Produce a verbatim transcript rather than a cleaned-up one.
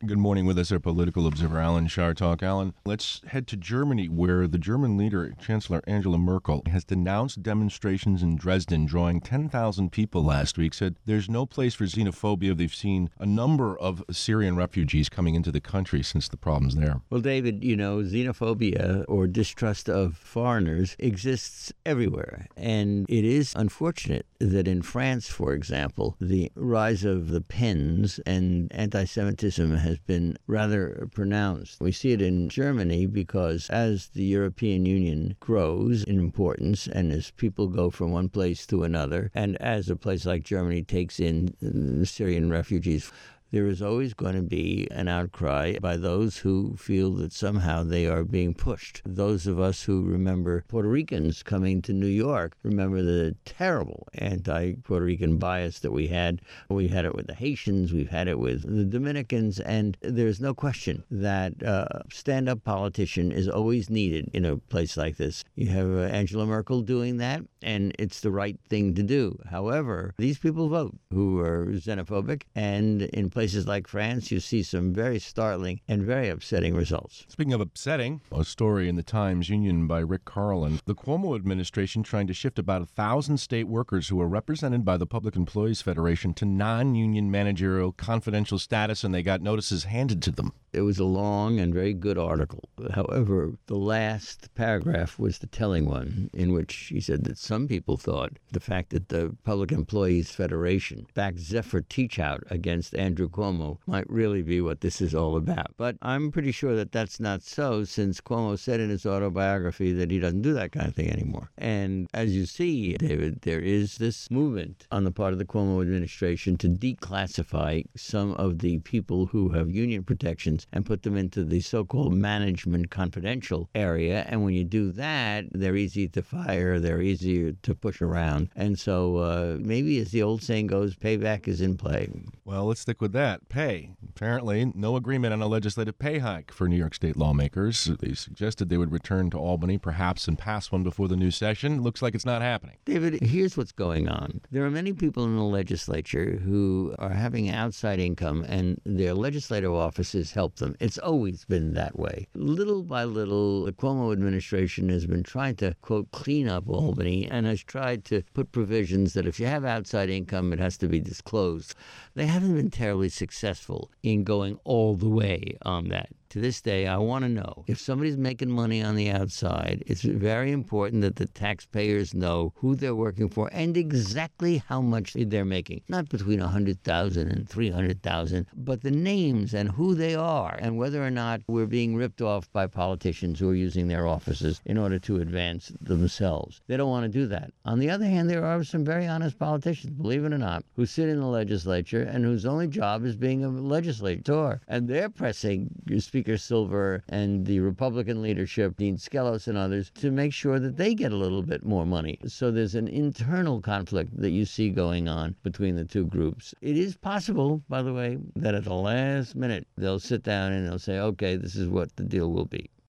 Good morning. With us, our political observer, Alan Chartock. Alan, let's head to Germany, where the German leader, Chancellor Angela Merkel, has denounced demonstrations in Dresden, drawing ten thousand people last week, said there's no place for xenophobia. They've seen a number of Syrian refugees coming into the country since the problem's there. Well, David, you know, xenophobia or distrust of foreigners exists everywhere. And it is unfortunate that in France, for example, the rise of the Pens and anti-Semitism has been rather pronounced. We see it in Germany because as the European Union grows in importance and as people go from one place to another, and as a place like Germany takes in Syrian refugees, there is always going to be an outcry by those who feel that somehow they are being pushed. Those of us who remember Puerto Ricans coming to New York remember the terrible anti-Puerto Rican bias that we had. We had it with the Haitians, we've had it with the Dominicans, and there's no question that a stand-up politician is always needed in a place like this. You have uh, Angela Merkel doing that, and it's the right thing to do. However, these people vote who are xenophobic, and in places like France, you see some very startling and very upsetting results. Speaking of upsetting, a story in the Times Union by Rick Carlin. The Cuomo administration trying to shift about a thousand state workers who are represented by the Public Employees Federation to non-union managerial confidential status, and they got notices handed to them. It was a long and very good article. However, the last paragraph was the telling one, in which he said that some people thought the fact that the Public Employees Federation backed Zephyr Teachout against Andrew Cuomo might really be what this is all about. But I'm pretty sure that that's not so, since Cuomo said in his autobiography that he doesn't do that kind of thing anymore. And as you see, David, there is this movement on the part of the Cuomo administration to declassify some of the people who have union protections and put them into the so-called management confidential area. And when you do that, they're easy to fire, they're easier to push around. And so uh, maybe, as the old saying goes, payback is in play. Well, let's stick with that. Pay. Apparently, no agreement on a legislative pay hike for New York State lawmakers. They suggested they would return to Albany, perhaps, and pass one before the new session. Looks like it's not happening. David, here's what's going on. There are many people in the legislature who are having outside income, and their legislative offices help them. It's always been that way. Little by little, the Cuomo administration has been trying to, quote, clean up Albany and has tried to put provisions that if you have outside income, it has to be disclosed. They haven't been terribly successful in going all the way on that. To this day, I want to know if somebody's making money on the outside, it's very important that the taxpayers know who they're working for and exactly how much they're making. Not between one hundred thousand dollars and three hundred thousand dollars, but the names and who they are and whether or not we're being ripped off by politicians who are using their offices in order to advance themselves. They don't want to do that. On the other hand, there are some very honest politicians, believe it or not, who sit in the legislature and whose only job is being a legislator. And they're pressing Speaker Silver and the Republican leadership, Dean Skelos and others, to make sure that they get a little bit more money. So there's an internal conflict that you see going on between the two groups. It is possible, by the way, that at the last minute they'll sit down and they'll say, okay, this is what the deal will be.